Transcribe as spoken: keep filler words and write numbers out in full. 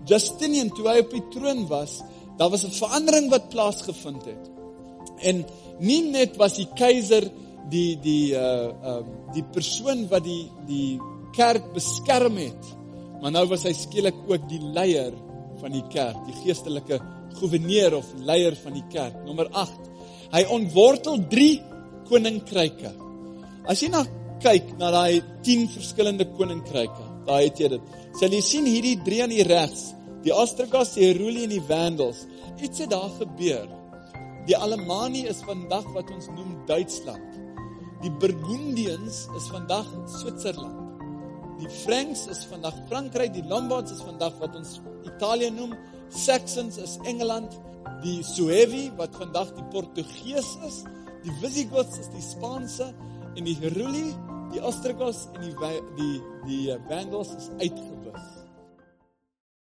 Justinian, toe hy op die troon was, daar was 'n verandering wat plaasgevind het. En nie net was die keiser die die uh, uh, die persoon wat die die kerk beskerm het, maar nou was hy skielik ook die leier van die kerk, die geestelike gouverneur of leier van die kerk. Nommer agt, hy ontwortel drie koninkryke. As jy nou kyk na daai tien verskillende koninkryke, daar het jy dit. Sal jy sien hierdie drie aan die regs, die Ostrogoths, die Heruli en die Vandals. Iets het daar gebeur. Die Alemanni is vandag wat ons noem Duitsland. Die Burgundians is vandag Switserland. Die Franks is vandag Frankryk, die Lombards is vandag wat ons Italië noem, Saxons is Engeland, die Suevi wat vandag die Portugees is, die Visigoths is die Spaanse en die Heruli, die Ostrogoths en die die die Vandals is uitge